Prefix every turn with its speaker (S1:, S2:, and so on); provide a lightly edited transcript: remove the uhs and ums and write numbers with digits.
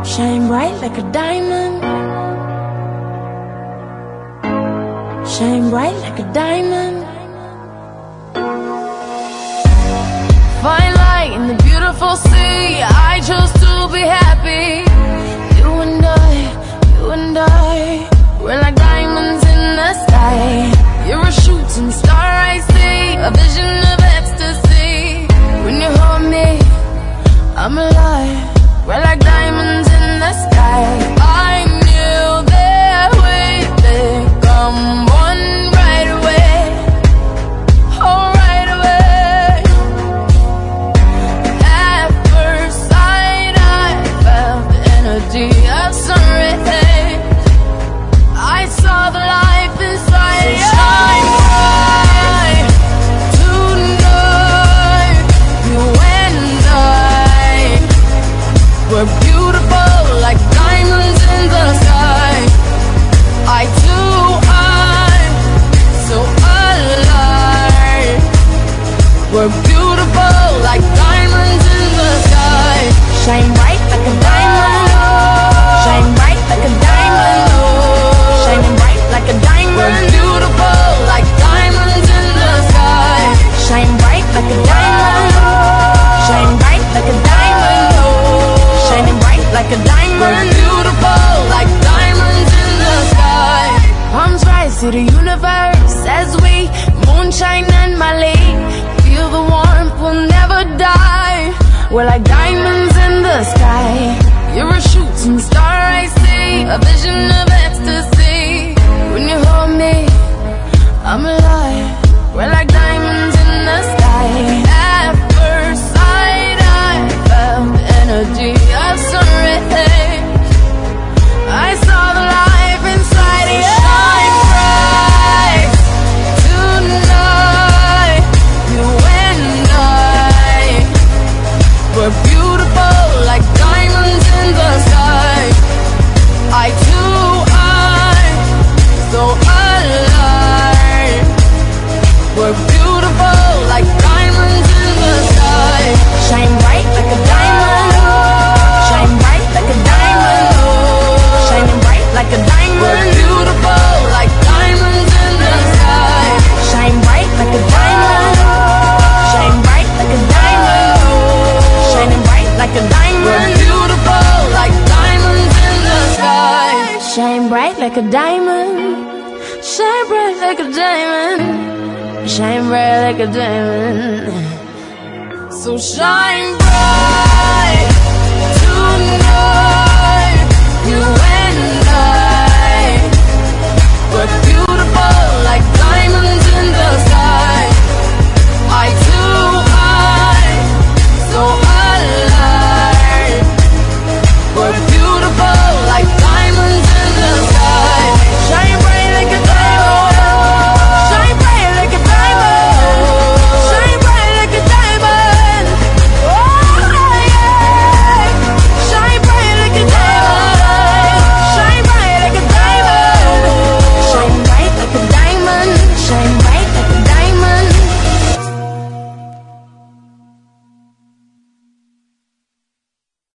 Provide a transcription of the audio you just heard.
S1: Shine bright like a diamond. Shine bright like a diamond. Fine light in the beautiful sea. I chose to be happy. You and I, we're like diamonds in the sky. You're a shooting star I see, a vision of ecstasy. When you hold me, I'm alive. We're like diamonds in the sky. I knew that we'd become one right away. Oh, right away. At first sight, I felt the energy of sun rays. I saw the life inside you. Shine bright tonight. You and I, we're beautiful like diamonds in the sky. I too am so alive. We're beautiful like diamonds in the sky. Shine bright like a diamond. Shine bright like a diamond. Shining bright like a diamond. We're beautiful like diamonds in the sky. Shine bright like a diamond. Shine bright like a diamond. Shining bright like a diamond. We're beautiful like diamonds in the sky. Palms rise to the universe as we moonshine and Mali. Feel the warmth, we'll never die. We're like diamonds in the sky. You're a shooting star I see, a vision of ecstasy. When you hold me, I'm alive. We're like diamonds in the sky. At first sight, I felt the energy of sun rays. I saw the life inside you. Shine bright tonight. You and I, we're beautiful like diamonds in the sky. I too am so alive. We're beautiful like diamonds in the sky. Shine bright like a diamond. Shine bright like a diamond. Shining bright like a diamond. We're beautiful like diamonds in the sky. Shine bright like a diamond. Shine bright like a diamond. Shining bright like a diamond. We're beautiful like diamonds in the sky. Shine bright like a diamond. Shine bright like a diamond. Shine bright like a diamond. So shine bright.